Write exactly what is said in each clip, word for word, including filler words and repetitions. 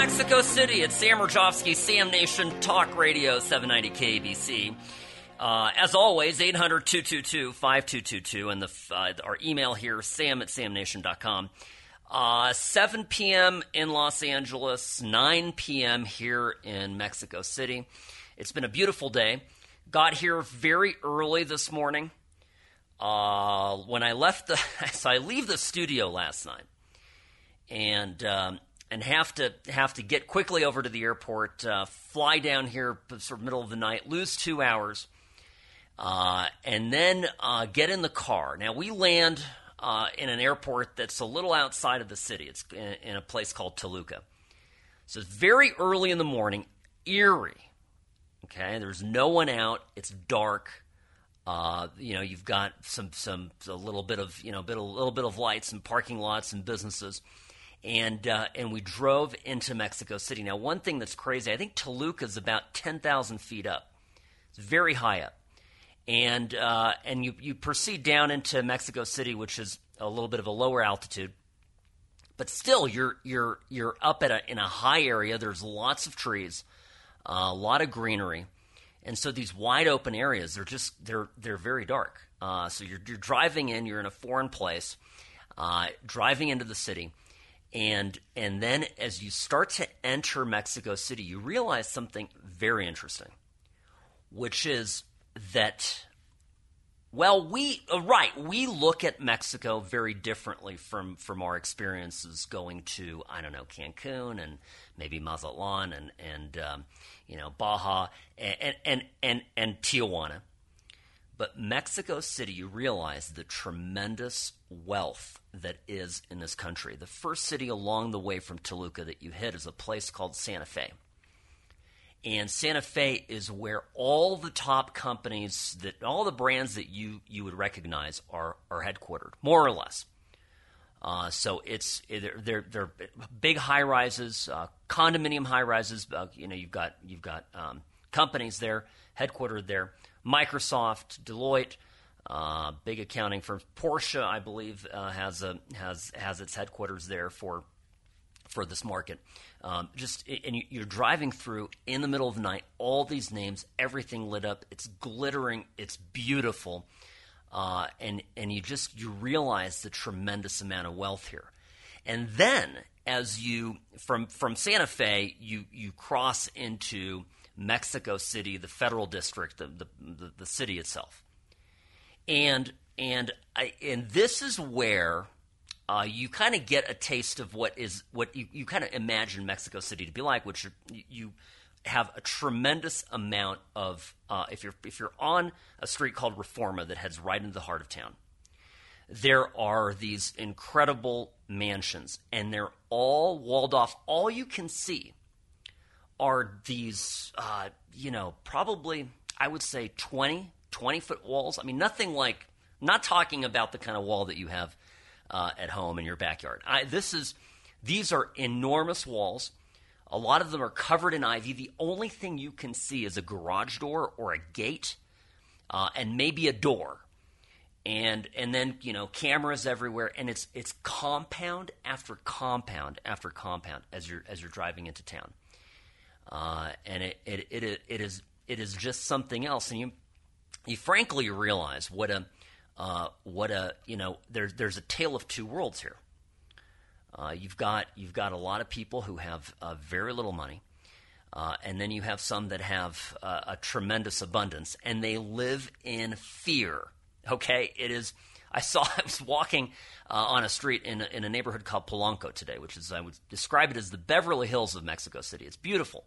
Mexico City. It's Sam Rajovsky, Sam Nation Talk Radio, seven ninety K B C. Uh, as always, eight hundred, two two two, five two two two, and the, uh, our email here, sam at sam nation dot com. Uh, seven p.m. in Los Angeles, nine p.m. here in Mexico City. It's been a beautiful day. Got here very early this morning. Uh, when I left the, so I leave the studio last night, and um, and have to have to get quickly over to the airport, uh, fly down here sort of middle of the night, lose two hours, uh, and then uh, get in the car. Now we land uh, in an airport that's a little outside of the city. It's in, in a place called Toluca. So it's very early in the morning, eerie. Okay, there's no one out. It's dark. Uh, you know, you've got some some a little bit of you know bit a little bit of lights and parking lots and businesses. And uh, and we drove into Mexico City. Now, one thing that's crazy, I think Toluca is about ten thousand feet up. It's very high up. And uh, and you, you proceed down into Mexico City, which is a little bit of a lower altitude. But still, you're you're you're up at a, in a high area. There's lots of trees, uh, a lot of greenery. And so these wide open areas, they're just they're they're very dark. Uh, so you're you're driving in, you're in a foreign place, uh, driving into the city. And and then as you start to enter Mexico City, you realize something very interesting, which is that, well, we uh, right, we look at Mexico very differently from, from our experiences going to, I don't know, Cancun and maybe Mazatlan and, and um, you know, Baja and, and, and, and Tijuana. But Mexico City, you realize the tremendous wealth that is in this country. The first city along the way from Toluca that you hit is a place called Santa Fe. And Santa Fe is where all the top companies, that all the brands that you, you would recognize are, are headquartered, more or less. Uh, so it's they're, they're, they're big high rises, uh, condominium high rises. Uh, you know, you've got you've got um, companies there, headquartered there. Microsoft, Deloitte, uh, big accounting firms. Porsche, I believe, uh, has a has has its headquarters there for for this market. Um, just and you, you're driving through in the middle of the night. All these names, everything lit up. It's glittering. It's beautiful, uh, and and you just you realize the tremendous amount of wealth here. And then as you from from Santa Fe, you you cross into Mexico City, the federal district, the the, the, the city itself, and and I, and this is where uh, you kind of get a taste of what is what you, you kind of imagine Mexico City to be like, which are, you have a tremendous amount of uh, if you're if you're on a street called Reforma that heads right into the heart of town, there are these incredible mansions, and they're all walled off. All you can see are these, uh, you know, probably, I would say twenty, twenty-foot walls. I mean, nothing like, not talking about the kind of wall that you have uh, at home in your backyard. I, this is, these are enormous walls. A lot of them are covered in ivy. The only thing you can see is a garage door or a gate uh, and maybe a door. And and then, you know, cameras everywhere. And it's it's compound after compound after compound as you're as you're driving into town. Uh, and it, it it it is it is just something else, and you you frankly realize what a uh, what a you know there's there's a tale of two worlds here. Uh, you've got you've got a lot of people who have uh, very little money, uh, and then you have some that have uh, a tremendous abundance, and they live in fear. Okay, it is. I saw I was walking uh, on a street in a, in a neighborhood called Polanco today, which is I would describe it as the Beverly Hills of Mexico City. It's beautiful.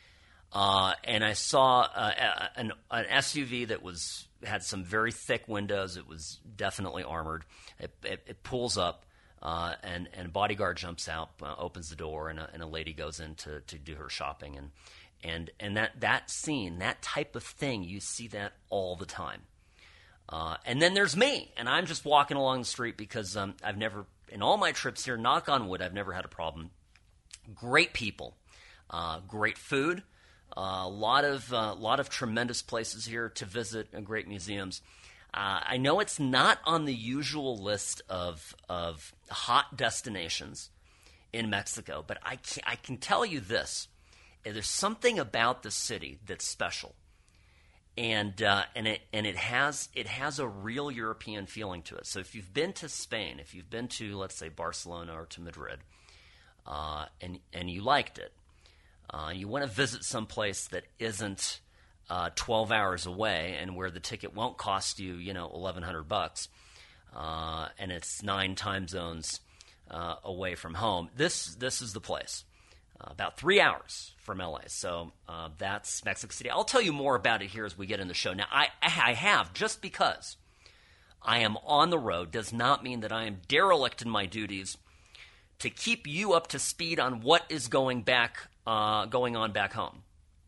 Uh, and I saw uh, an, an S U V that was had some very thick windows. It was definitely armored. It, it, it pulls up, uh, and and a bodyguard jumps out, uh, opens the door, and a, and a lady goes in to, to do her shopping. And and and that that scene, that type of thing, you see that all the time. Uh, and then there's me, and I'm just walking along the street because um, I've never, in all my trips here, knock on wood, I've never had a problem. Great people, uh, great food. A uh, lot of uh, lot of tremendous places here to visit, and great museums. Uh, I know it's not on the usual list of of hot destinations in Mexico. But I can, I can tell you this. There's something about the city that's special. And uh, and it and it has it has a real European feeling to it. So if you've been to Spain, if you've been to, let's say, Barcelona or to Madrid, uh, and and you liked it, uh, you want to visit some place that isn't uh, twelve hours away and where the ticket won't cost you, you know, eleven hundred bucks, uh, and it's nine time zones uh, away from home. This this is the place. Uh, about three hours from L A. So uh, that's Mexico City. I'll tell you more about it here as we get in the show. Now, I, I have, just because I am on the road does not mean that I am derelict in my duties to keep you up to speed on what is going back, uh, going on back home.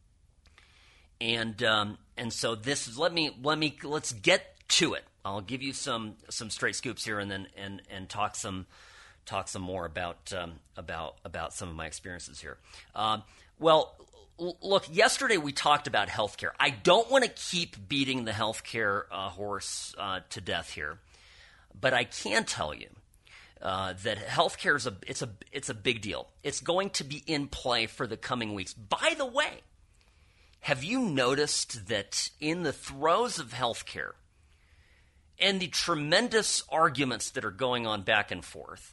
And um, and so this is let me let me let's get to it. I'll give you some some straight scoops here, and then and and talk some. talk some more about um, about about some of my experiences here. Um, well, l- look, yesterday we talked about healthcare. I don't want to keep beating the healthcare uh, horse uh, to death here, but I can tell you uh, that healthcare is a it's a it's a big deal. It's going to be in play for the coming weeks. By the way, have you noticed that in the throes of healthcare and the tremendous arguments that are going on back and forth,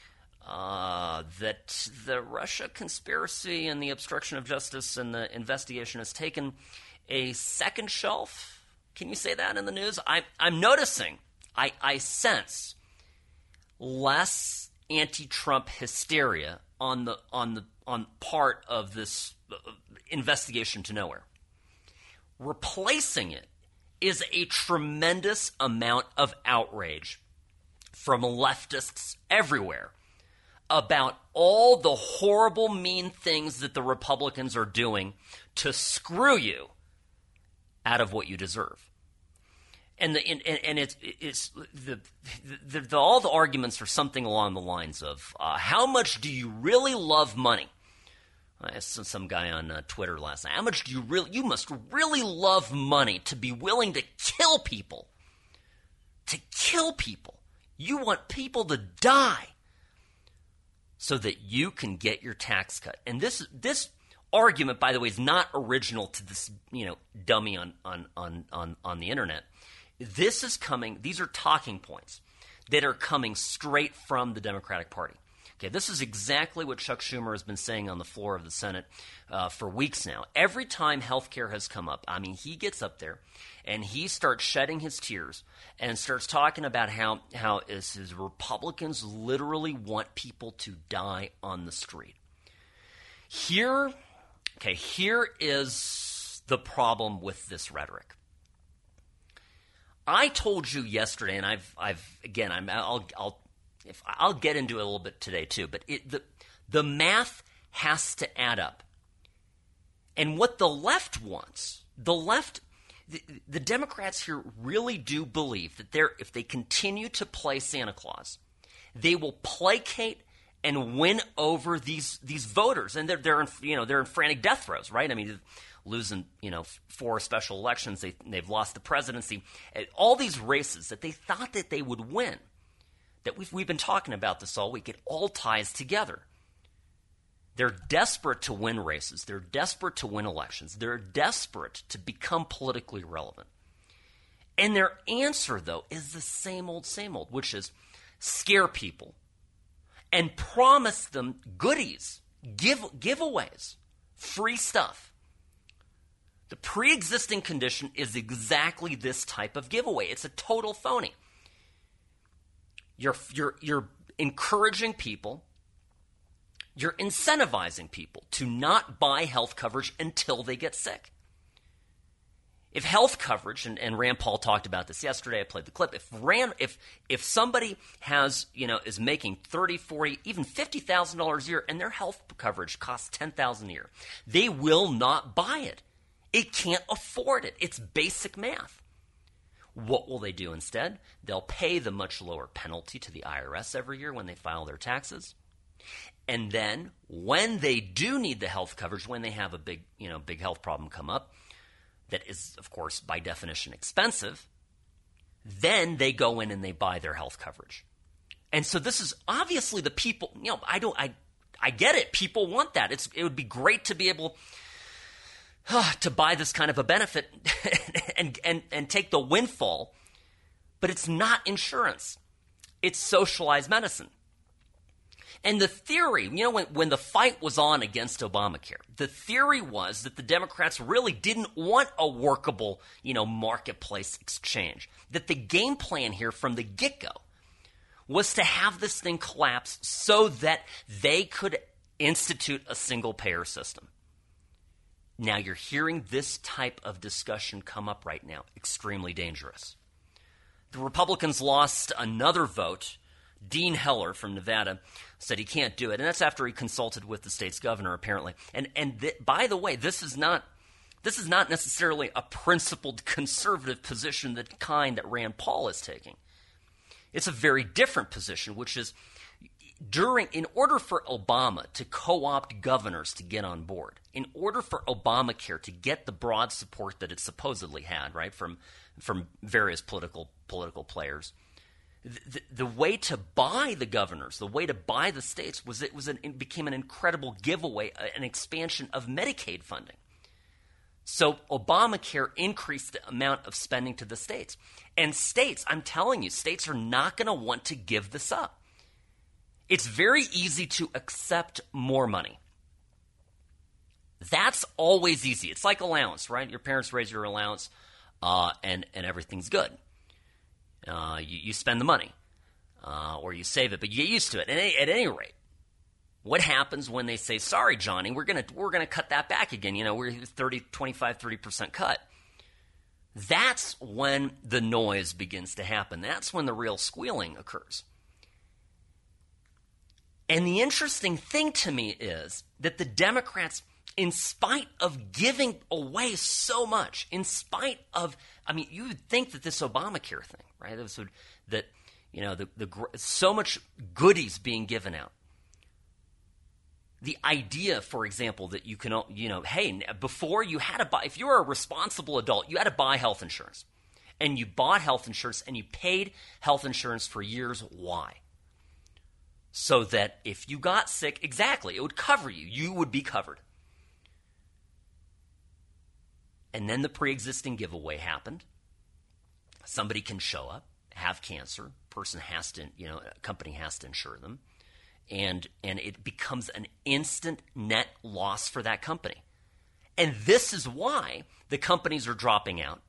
Uh, that the Russia conspiracy and the obstruction of justice and the investigation has taken a second shelf? Can you say that in the news? I, I'm noticing, I, I sense less anti-Trump hysteria on the on the on part of this investigation to nowhere. Replacing it is a tremendous amount of outrage from leftists everywhere about all the horrible, mean things that the Republicans are doing to screw you out of what you deserve. And the and, and it's it's the, the, the all the arguments are something along the lines of uh, how much do you really love money? I asked some guy on uh, Twitter last night. How much do you really? You must really love money to be willing to kill people. To kill people, you want people to die so that you can get your tax cut. And this this argument, by the way, is not original to this, you know, dummy on on on on, on the internet. This is coming, these are talking points that are coming straight from the Democratic Party. Okay, this is exactly what Chuck Schumer has been saying on the floor of the Senate uh, for weeks now. Every time health care has come up, I mean, he gets up there and he starts shedding his tears and starts talking about how, how is his Republicans literally want people to die on the street. Here, okay, here is the problem with this rhetoric. I told you yesterday, and I've, I've again, I'm, I'll, I'll, if I'll get into it a little bit today too. But it, the, the math has to add up, and what the left wants, the left, the, the Democrats here really do believe that they're, if they continue to play Santa Claus, they will placate and win over these these voters, and they're they're in, you know they're in frantic death throes, right? I mean, losing, you know, four special elections. They, they've lost the presidency. All these races that they thought that they would win, that we've, we've been talking about this all week, it all ties together. They're desperate to win races. They're desperate to win elections. They're desperate to become politically relevant. And their answer, though, is the same old, same old, which is scare people and promise them goodies, give giveaways, free stuff. The pre-existing condition is exactly this type of giveaway. It's a total phony. You're, you're, you're encouraging people, you're incentivizing people to not buy health coverage until they get sick. If health coverage, and, and Rand Paul talked about this yesterday, I played the clip, if Rand, if if somebody has, you know, is making thirty, forty, even fifty thousand dollars a year and their health coverage costs ten thousand dollars a year, they will not buy it. It can't afford it. It's basic math. What will they do instead? They'll pay the much lower penalty to the I R S every year when they file their taxes. And then when they do need the health coverage, when they have a big, you know, big health problem come up, that is, of course, by definition expensive, then they go in and they buy their health coverage. And so this is obviously the people, you know, I don't, I, I get it. People want that. It's it would be great to be able uh, to buy this kind of a benefit and and and take the windfall, but it's not insurance. It's socialized medicine. And the theory, you know, when, when the fight was on against Obamacare, the theory was that the Democrats really didn't want a workable, you know, marketplace exchange. That the game plan here from the get-go was to have this thing collapse so that they could institute a single-payer system. Now you're hearing this type of discussion come up right now. Extremely dangerous. The Republicans lost another vote. Dean Heller from Nevada said he can't do it, and that's after he consulted with the state's governor, apparently. And and th- by the way, this is not this is not necessarily a principled conservative position, the kind that Rand Paul is taking. It's a very different position, which is during in order for Obama to co-opt governors to get on board, in order for Obamacare to get the broad support that it supposedly had, right, from from various political political players. The, the way to buy the governors, the way to buy the states, was it was an, it became an incredible giveaway, an expansion of Medicaid funding. So Obamacare increased the amount of spending to the states. And states, I'm telling you, states are not going to want to give this up. It's very easy to accept more money. That's always easy. It's like allowance, right? Your parents raise your allowance, uh, and, and everything's good. Uh, you, you spend the money, uh, or you save it, but you get used to it. And at any rate, what happens when they say, sorry, Johnny, we're going to we're gonna cut that back again? You know, we're thirty, twenty-five, thirty percent cut. That's when the noise begins to happen. That's when the real squealing occurs. And the interesting thing to me is that the Democrats, in spite of giving away so much, in spite of, I mean, you would think that this Obamacare thing, right, this would, that, you know, the, the so much goodies being given out. The idea, for example, that you can, you know, hey, before you had to buy, if you were a responsible adult, you had to buy health insurance. And you bought health insurance and you paid health insurance for years. Why? So that if you got sick, exactly, it would cover you. You would be covered. And then the pre-existing giveaway happened. Somebody can show up, have cancer, person has to, you know, a company has to insure them, and and it becomes an instant net loss for that company. And this is why the companies are dropping out.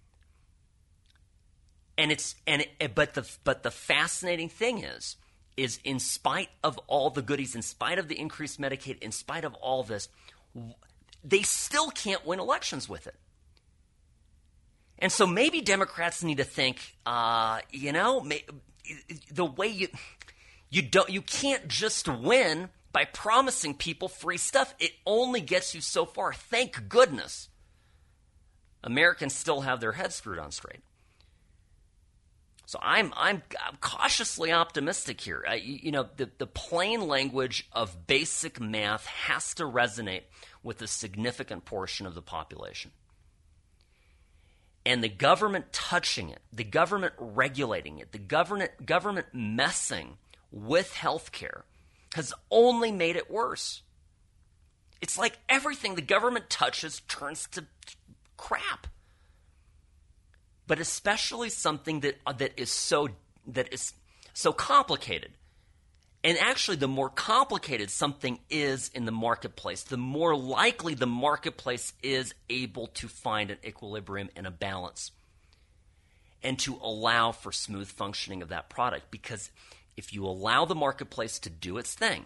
And it's and it, but the but the fascinating thing is is in spite of all the goodies, in spite of the increased Medicaid, in spite of all this, they still can't win elections with it. And so maybe Democrats need to think, uh, you know, may, the way you you don't you can't just win by promising people free stuff. It only gets you so far. Thank goodness Americans still have their heads screwed on straight. So I'm I'm, I'm cautiously optimistic here. I, you know, the, the plain language of basic math has to resonate with a significant portion of the population. And the government touching it, the government regulating it, the government government messing with healthcare has only made it worse. It's like everything the government touches turns to crap. But especially something that that is so that is so complicated. And actually, the more complicated something is in the marketplace, the more likely the marketplace is able to find an equilibrium and a balance and to allow for smooth functioning of that product. Because if you allow the marketplace to do its thing,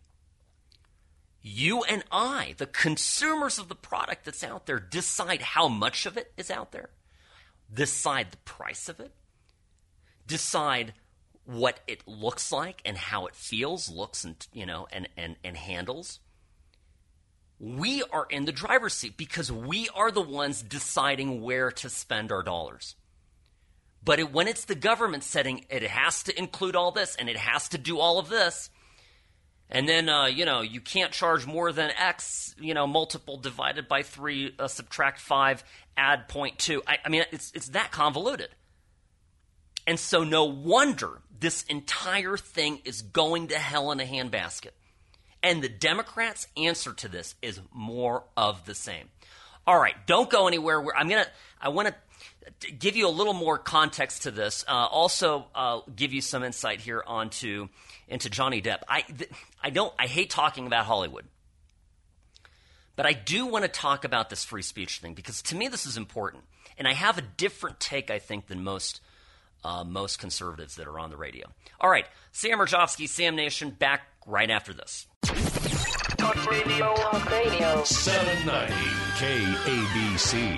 you and I, the consumers of the product that's out there, decide how much of it is out there, decide the price of it, decide what it looks like and how it feels, looks, and you know, and, and, and handles. We are in the driver's seat because we are the ones deciding where to spend our dollars. But it, when it's the government setting, it has to include all this and it has to do all of this. And then, uh, you know, you can't charge more than X, you know, multiple divided by three, uh, subtract five, add zero point two. I, I mean, it's it's that convoluted. And so no wonder this entire thing is going to hell in a handbasket. And the Democrats' answer to this is more of the same. All right, don't go anywhere. I'm gonna. I want to give you a little more context to this. Uh, also, uh, give you some insight here onto into Johnny Depp. I th- I don't. I hate talking about Hollywood, but I do want to talk about this free speech thing because to me this is important, and I have a different take, I think, than most uh, most conservatives that are on the radio. All right, Sam Mirejovsky, Sam Nation, back right after this. Talk Radio. Talk Radio. seven ninety K A B C.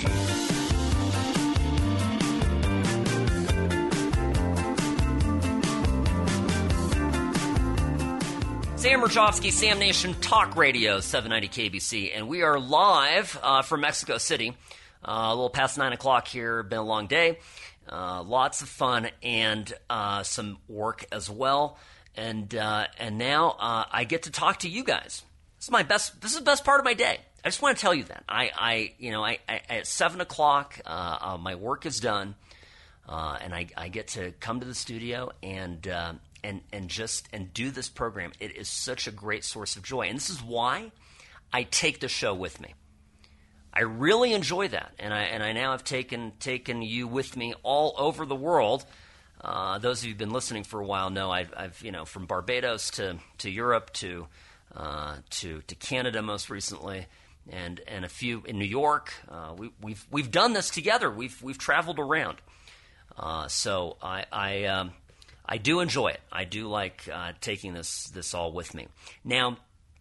Sam Mirejovsky, Sam Nation, Talk Radio, seven ninety K B C. And we are live uh, from Mexico City. Uh, a little past nine o'clock here. Been a long day. Uh, lots of fun and uh, some work as well. And uh, and now uh, I get to talk to you guys. This is my best. This is the best part of my day. I just want to tell you that. I, I you know, I, I at seven o'clock, uh, uh, my work is done, uh, and I, I get to come to the studio and uh, and and just and do this program. It is such a great source of joy, and this is why I take the show with me. I really enjoy that, and I and I now have taken taken you with me all over the world. Uh, those of you who've been listening for a while know I've, I've you know, from Barbados to to Europe to uh, to to Canada most recently, and and a few in New York. Uh, we, we've we've done this together. We've we've traveled around. Uh, so I I, um, I do enjoy it. I do like uh, taking this this all with me. Now,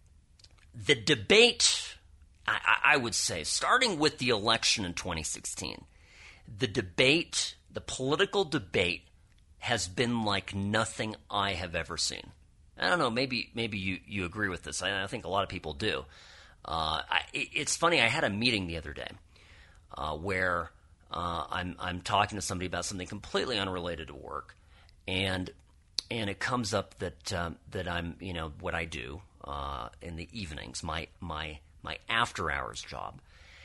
the debate, I, I would say, starting with the election in twenty sixteen, the debate, the political debate, has been like nothing I have ever seen. I don't know, maybe maybe you, you agree with this. I, I think a lot of people do. Uh, I, it, it's funny, I had a meeting the other day uh, where uh, I'm I'm talking to somebody about something completely unrelated to work, and and it comes up that um, that I'm, you know, what I do uh, in the evenings, my my my after hours job.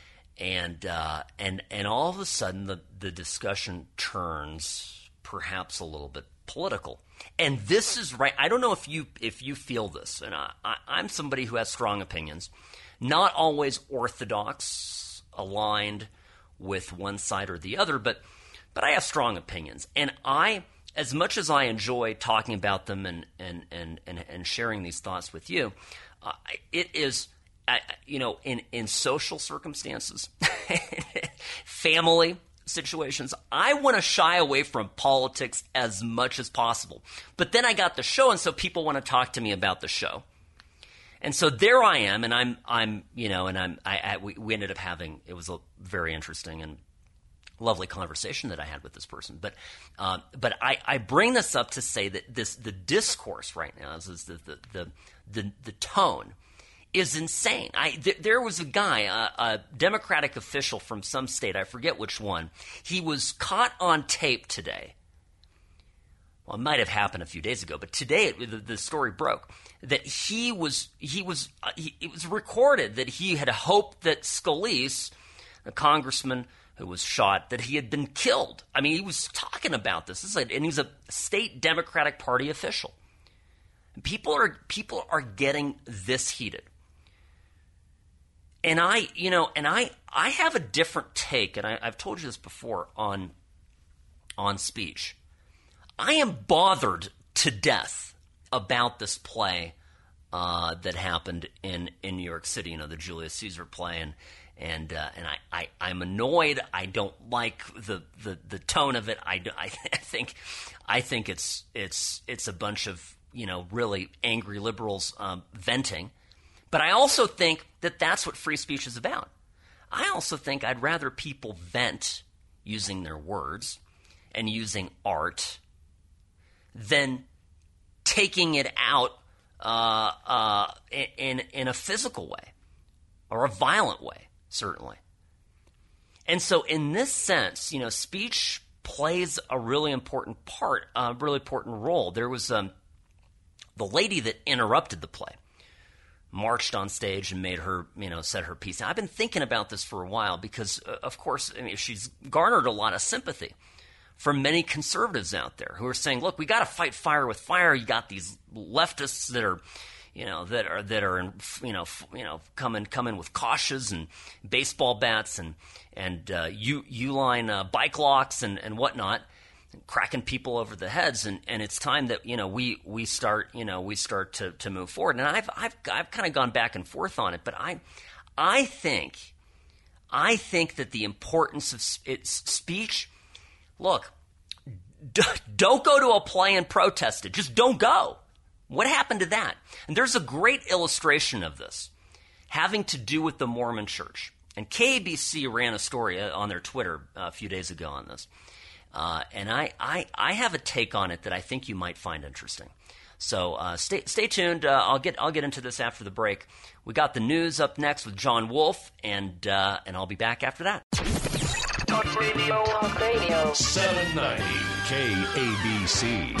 And uh, and and all of a sudden the, the discussion turns perhaps a little bit political. And this is right. I don't know if you if you feel this, and I, I, I'm somebody who has strong opinions, not always orthodox, aligned with one side or the other, but but I have strong opinions. And I, as much as I enjoy talking about them and and and and, and sharing these thoughts with you, uh, it is, uh, you know, in in social circumstances, family situations, I want to shy away from politics as much as possible. But then I got the show, and so people want to talk to me about the show. And so there I am, and I'm, I'm, you know, and I'm, I, I we, we ended up having, it was a very interesting and lovely conversation that I had with this person. But, uh, but I, I bring this up to say that this, the discourse right now, is, is the, the, the, the, the tone is insane. I th- there was a guy, a, a Democratic official from some state, I forget which one. He was caught on tape today. Well, it might have happened a few days ago, but today it, the, the story broke that he was he was uh, he, it was recorded that he had hoped that Scalise, a congressman who was shot, that he had been killed. I mean, he was talking about this. This is like, and he's a state Democratic Party official. And people are people are getting this heated. And I, you know, and I, I have a different take, and I, I've told you this before on, on speech. I am bothered to death about this play uh, that happened in, in New York City. You know, the Julius Caesar play, and and uh, and I, I I'm annoyed. I don't like the, the, the tone of it. I, I think I think it's it's it's a bunch of, you know, really angry liberals um, venting. But I also think that that's what free speech is about. I also think I'd rather people vent using their words and using art than taking it out uh, uh, in, in a physical way or a violent way, certainly. And so in this sense, you know, speech plays a really important part, a really important role. There was um, the lady that interrupted the play, marched on stage and made her, you know, said her piece. Now, I've been thinking about this for a while because, uh, of course, I mean, she's garnered a lot of sympathy from many conservatives out there who are saying, look, we got to fight fire with fire. You got these leftists that are, you know, that are that are in, you know, you know, coming coming with cautious and baseball bats and and uh, U Uline uh, bike locks and and whatnot, cracking people over the heads, and, and it's time that you know we we start you know we start to, to move forward. And I've I've I've kind of gone back and forth on it, but I I think I think that the importance of it's speech. Look, d- don't go to a play and protest it. Just don't go. What happened to that? And there's a great illustration of this having to do with the Mormon Church. And K A B C ran a story on their Twitter a few days ago on this. Uh, and I, I, I have a take on it that I think you might find interesting. So uh, stay stay tuned. Uh, I'll get I'll get into this after the break. We got the news up next with John Wolf, and uh, and I'll be back after that. Talk Radio. Talk Radio. seven ninety K A B C.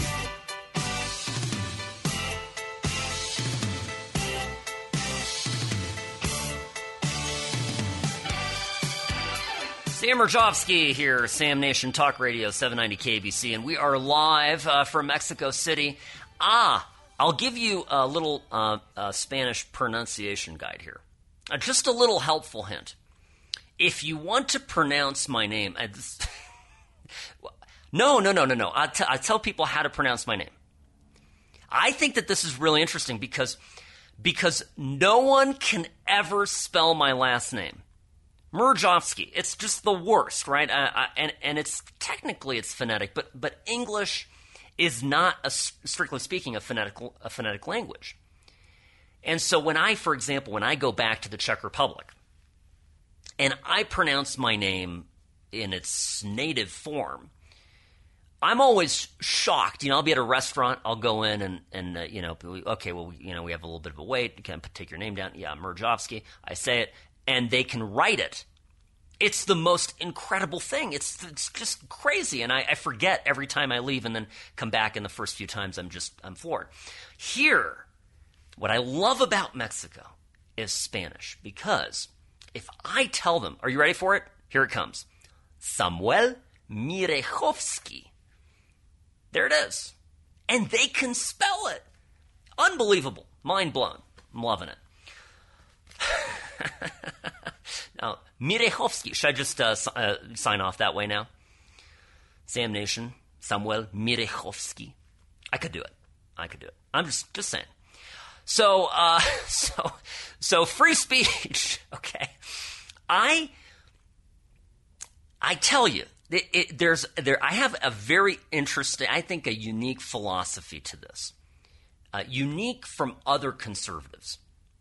Sam Mirjovsky here, Sam Nation Talk Radio, seven ninety K A B C, and we are live uh, from Mexico City. Ah, I'll give you a little uh, uh, Spanish pronunciation guide here. Uh, just a little helpful hint. If you want to pronounce my name, I just, no, no, no, no, no. I, t- I tell people how to pronounce my name. I think that this is really interesting because because no one can ever spell my last name. Mirjovsky. It's just the worst, right? I, I, and and it's technically it's phonetic, but but English is not, a, strictly speaking, a phonetic a phonetic language. And so when I, for example, when I go back to the Czech Republic, and I pronounce my name in its native form, I'm always shocked. You know, I'll be at a restaurant, I'll go in and, and uh, you know, okay, well, you know, we have a little bit of a wait. You can take your name down. Yeah, Mirjovsky. I say it, and they can write it. It's the most incredible thing. It's it's just crazy, and I, I forget every time I leave and then come back, and the first few times I'm just, I'm floored. Here, what I love about Mexico is Spanish, because if I tell them, are you ready for it? Here it comes. Samuel Mirjovsky. There it is. And they can spell it. Unbelievable. Mind blown. I'm loving it. Now, Mirjovsky. Should I just uh, uh, sign off that way now? Sam Nation, Samuel Mirjovsky. I could do it. I could do it. I'm just just saying. So, uh, so, so free speech. Okay, I, I tell you, it, it, there's there. I have a very interesting, I think, a unique philosophy to this, uh, unique from other conservatives.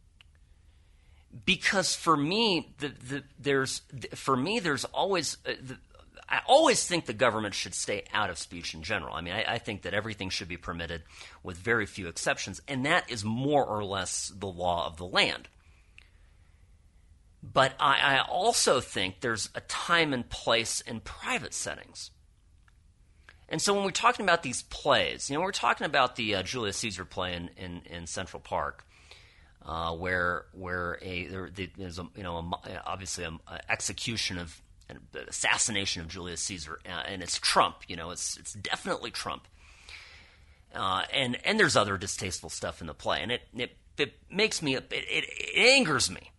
Because for me, the, the, there's for me there's always uh, the, I always think the government should stay out of speech in general. I mean, I, I think that everything should be permitted with very few exceptions, and that is more or less the law of the land. But I, I also think there's a time and place in private settings. And so when we're talking about these plays, you know, we're talking about the uh, Julius Caesar play in, in, in Central Park. Uh, where where a there, there's a you know a, obviously an execution of an assassination of Julius Caesar, uh, and it's Trump. You know, it's it's definitely Trump. Uh, and and there's other distasteful stuff in the play, and it it, it makes me it, it, it angers me.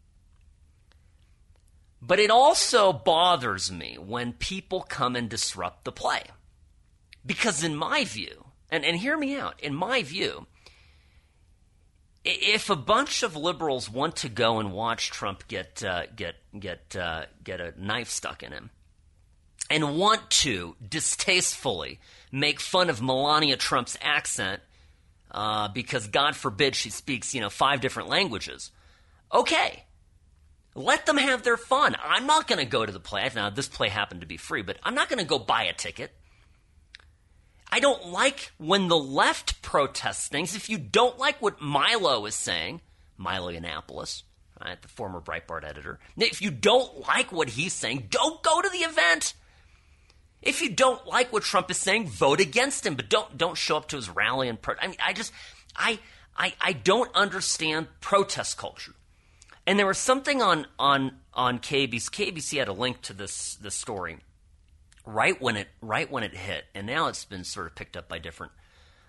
But it also bothers me when people come and disrupt the play, because in my view, and and hear me out, in my view, if a bunch of liberals want to go and watch Trump get uh, get get uh, get a knife stuck in him, and want to distastefully make fun of Melania Trump's accent uh, because God forbid she speaks you know five different languages, okay, let them have their fun. I'm not going to go to the play. Now this play happened to be free, but I'm not going to go buy a ticket. I don't like when the left protests things. If you don't like what Milo is saying, Milo Yiannopoulos, right, the former Breitbart editor, if you don't like what he's saying, don't go to the event. If you don't like what Trump is saying, vote against him, but don't don't show up to his rally and protest. I mean, I just I I I don't understand protest culture. And there was something on on on K B C. K B C had a link to this this story. Right when it right when it hit, and now it's been sort of picked up by different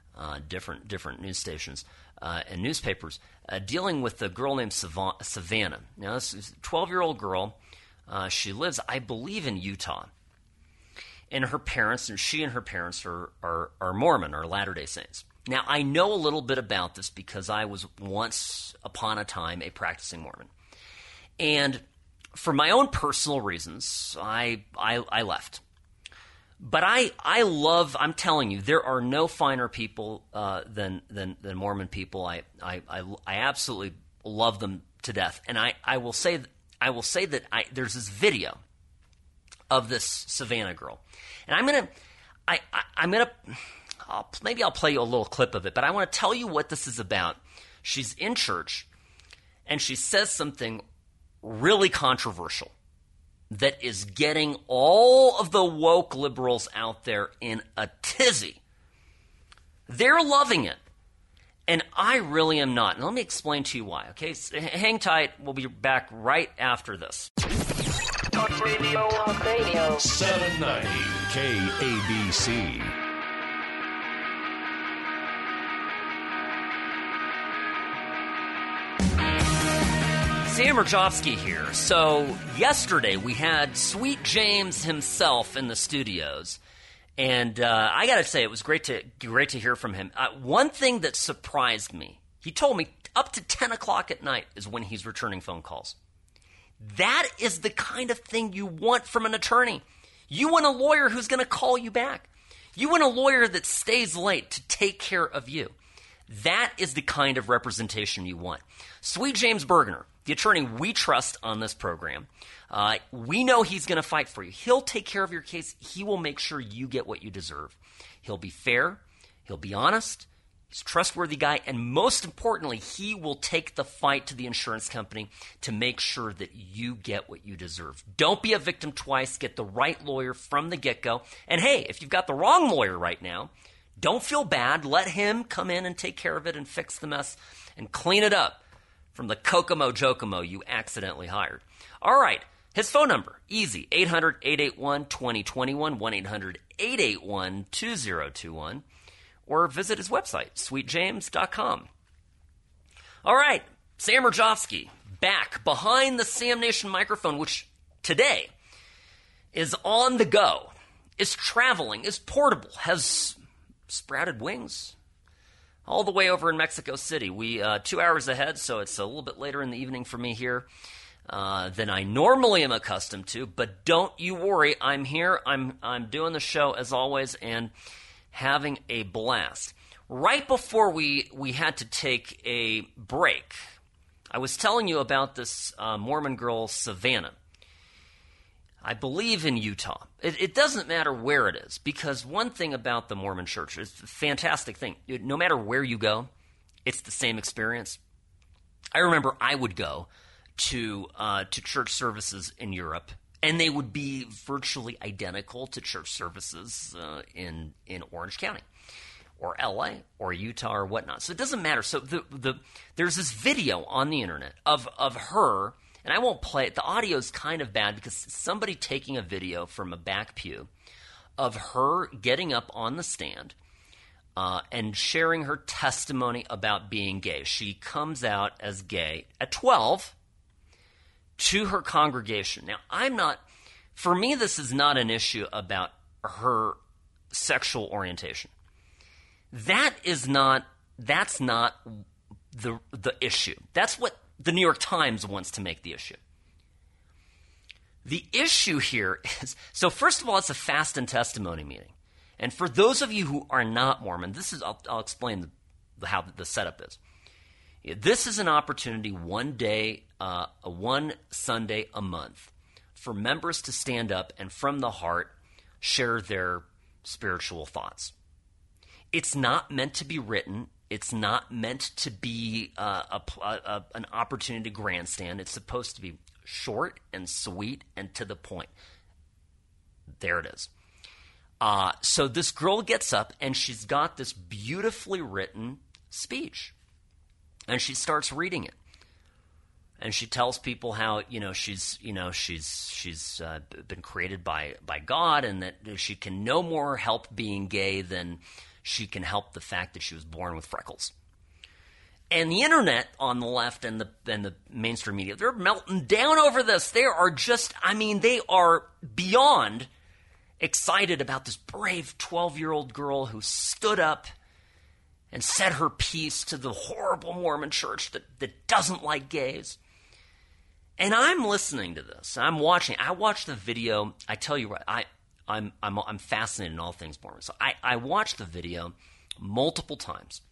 uh, different different news stations uh, and newspapers, uh, dealing with a girl named Sav- Savannah. Now, this is a twelve-year-old girl. Uh, she lives, I believe, in Utah. And her parents, and she and her parents are, are, are Mormon, or Latter-day Saints. Now, I know a little bit about this because I was once upon a time a practicing Mormon. And for my own personal reasons, I I, I left. But I, I love, I'm telling you, there are no finer people uh, than, than than Mormon people. I, I, I, I absolutely love them to death. And I, I will say I will say that I, there's this video of this Savannah girl. And I'm going to, I, I, I'm going to, I'll, maybe I'll play you a little clip of it, but I want to tell you what this is about. She's in church, and she says something really controversial that is getting all of the woke liberals out there in a tizzy. They're loving it, and I really am not. And let me explain to you why, okay? So hang tight. We'll be back right after this. Talk radio. Talk radio. seven ninety K A B C. Sam Rajovsky here. So yesterday we had Sweet James himself in the studios, and uh, I got to say it was great to great to hear from him. Uh, one thing that surprised me, he told me up to ten o'clock at night is when he's returning phone calls. That is the kind of thing you want from an attorney. You want a lawyer who's going to call you back. You want a lawyer that stays late to take care of you. That is the kind of representation you want. Sweet James Bergener, the attorney we trust on this program, uh, we know he's going to fight for you. He'll take care of your case. He will make sure you get what you deserve. He'll be fair. He'll be honest. He's a trustworthy guy. And most importantly, he will take the fight to the insurance company to make sure that you get what you deserve. Don't be a victim twice. Get the right lawyer from the get-go. And hey, if you've got the wrong lawyer right now, don't feel bad. Let him come in and take care of it and fix the mess and clean it up from the Kokomo Jokomo you accidentally hired. All right, his phone number, easy, eight hundred, eight eight one, two zero two one, one eight hundred, eight eight one, two zero two one, or visit his website, sweet james dot com. All right, Sam Rajovsky, back behind the Sam Nation microphone, which today is on the go, is traveling, is portable, has sprouted wings all the way over in Mexico City. We uh, two hours ahead, so it's a little bit later in the evening for me here uh, than I normally am accustomed to. But don't you worry, I'm here. I'm I'm doing the show as always and having a blast. Right before we we had to take a break, I was telling you about this uh, Mormon girl, Savannah. I believe in Utah. It, it doesn't matter where it is, because one thing about the Mormon church is a fantastic thing. No matter where you go, it's the same experience. I remember I would go to uh, to church services in Europe, and they would be virtually identical to church services uh, in in Orange County, or L A, or Utah, or whatnot. So it doesn't matter. So the the there's this video on the internet of of her. And I won't play it. The audio is kind of bad because somebody taking a video from a back pew of her getting up on the stand uh, and sharing her testimony about being gay. She comes out as gay at twelve to her congregation. Now, I'm not, for me, this is not an issue about her sexual orientation. That is not, that's not the the issue. That's what the New York Times wants to make the issue. The issue here is, so first of all, it's a fast and testimony meeting. And for those of you who are not Mormon, this is, I'll, I'll explain the, how the setup is. This is an opportunity one day, uh, one Sunday a month for members to stand up and from the heart share their spiritual thoughts. It's not meant to be written. It's not meant to be uh, a, a, an opportunity to grandstand. It's supposed to be short and sweet and to the point. There it is. Uh, so this girl gets up and she's got this beautifully written speech. And she starts reading it. And she tells people how, you know, she's, you know, she's she's uh, been created by by God, and that she can no more help being gay than she can help the fact that she was born with freckles. And the internet on the left and the and the mainstream media, they're melting down over this. They are just, I mean, they are beyond excited about this brave twelve-year-old girl who stood up and said her piece to the horrible Mormon church that, that doesn't like gays. And I'm listening to this. I'm watching. I watched the video. I tell you what, I, I'm I'm I'm fascinated in all things Mormon. So I, I watched the video multiple times.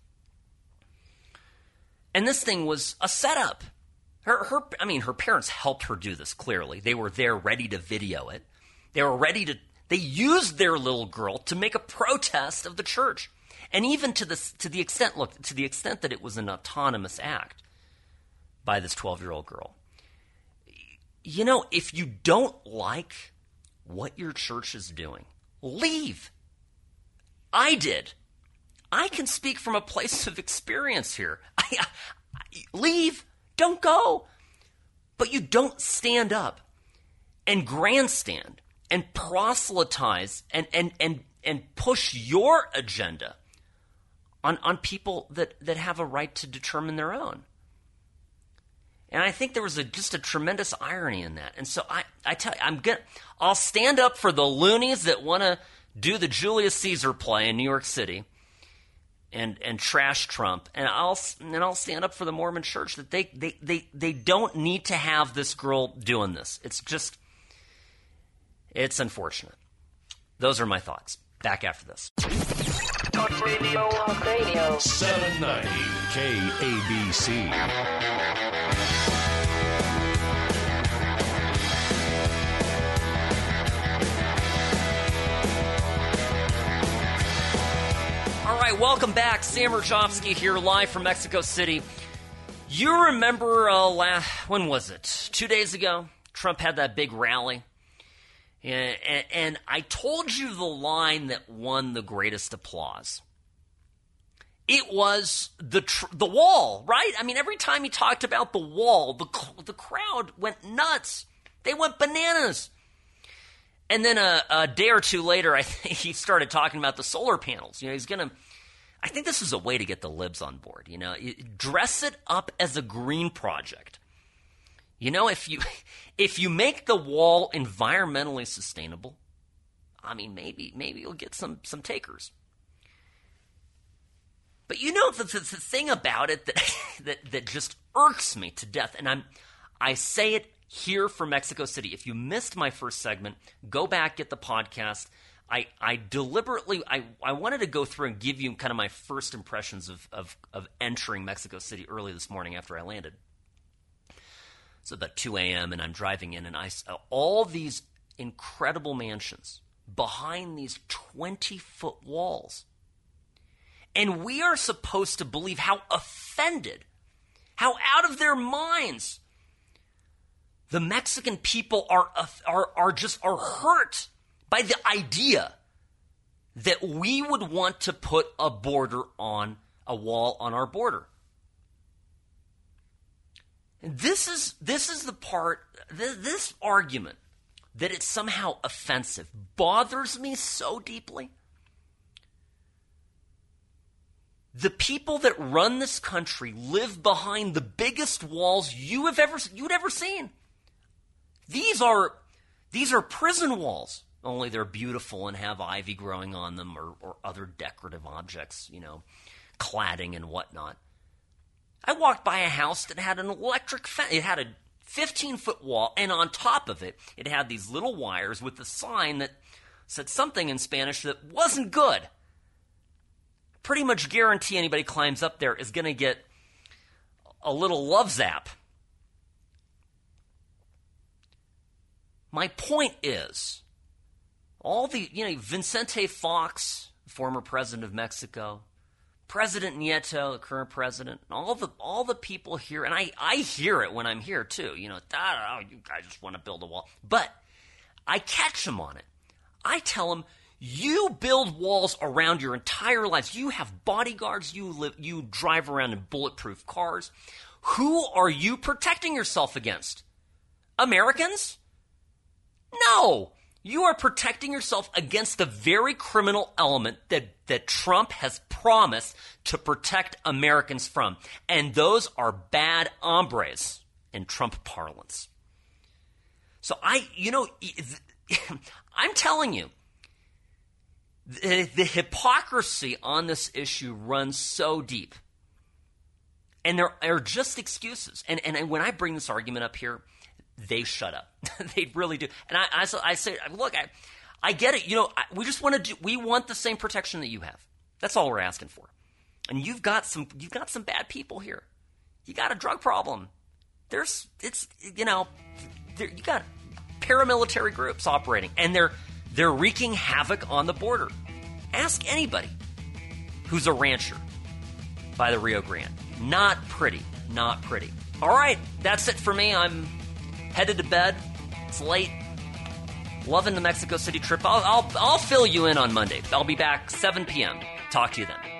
And this thing was a setup. Her, her, I mean, her parents helped her do this, clearly. They were there ready to video it. They were ready to, they used their little girl to make a protest of the church. And even to the, to the extent, look, to the extent that it was an autonomous act by this twelve-year-old girl. You know, if you don't like what your church is doing, leave. I did. I can speak from a place of experience here. I, I, leave. Don't go. But you don't stand up and grandstand and proselytize and, and, and, and push your agenda on, on people that, that have a right to determine their own. And I think there was a, just a tremendous irony in that. And so I, I tell you, I'm gonna, I'll stand up for the loonies that want to do the Julius Caesar play in New York City and and trash Trump, and I'll and I'll stand up for the Mormon Church that they they, they, they don't need to have this girl doing this. It's just, it's unfortunate. Those are my thoughts. Back after this. Talk radio. Talk radio. seven ninety K A B C. All right, welcome back. Sam Rajovsky here, live from Mexico City. You remember, uh, la- when was it? Two days ago, Trump had that big rally. And, and, and I told you the line that won the greatest applause. It was the tr- the wall, right? I mean, every time he talked about the wall, the the crowd went nuts. They went bananas. And then a, a day or two later, I think he started talking about the solar panels. You know, he's going to, I think this is a way to get the libs on board. You know, dress it up as a green project. You know, if you if you make the wall environmentally sustainable, I mean, maybe maybe you'll get some some takers. But you know, the, the, the thing about it that, that that just irks me to death, and I'm I say it here from Mexico City. If you missed my first segment, go back, get the podcast. I, I deliberately, I, I wanted to go through and give you kind of my first impressions of, of, of entering Mexico City early this morning after I landed. It's about two a.m. and I'm driving in, and I saw all these incredible mansions behind these twenty-foot walls. And we are supposed to believe how offended, how out of their minds the Mexican people are are are just are hurt by the idea that we would want to put a border on a wall on our border. And this is this is the part, this, this argument that it's somehow offensive bothers me so deeply. The people that run this country live behind the biggest walls you have ever you'd ever seen. These are these are prison walls, only they're beautiful and have ivy growing on them or, or other decorative objects, you know, cladding and whatnot. I walked by a house that had an electric fence. It had a fifteen-foot wall, and on top of it, it had these little wires with a sign that said something in Spanish that wasn't good. Pretty much guarantee anybody climbs up there is going to get a little love zap. My point is, all the, you know, Vicente Fox, former president of Mexico, President Nieto, the current president, all the all the people here, and I, I hear it when I'm here too, you know, oh, you guys just want to build a wall. But I catch them on it. I tell them, you build walls around your entire lives. You have bodyguards. You live. You drive around in bulletproof cars. Who are you protecting yourself against? Americans? No. You are protecting yourself against the very criminal element that, that Trump has promised to protect Americans from. And those are bad hombres in Trump parlance. So I, you know, I'm telling you, the, the hypocrisy on this issue runs so deep. And there are just excuses. And, and when I bring this argument up here, they shut up. They really do. And I, I, I say, look, I, I get it. You know, I, we just want to do, we want the same protection that you have. That's all we're asking for. And you've got some, you've got some bad people here. You got a drug problem. There's, it's, you know, there, you got paramilitary groups operating, and they're, they're wreaking havoc on the border. Ask anybody who's a rancher by the Rio Grande. Not pretty. Not pretty. All right, that's it for me. I'm headed to bed. It's late. Loving the Mexico City trip. I'll, I'll, I'll fill you in on Monday. I'll be back seven p.m. Talk to you then.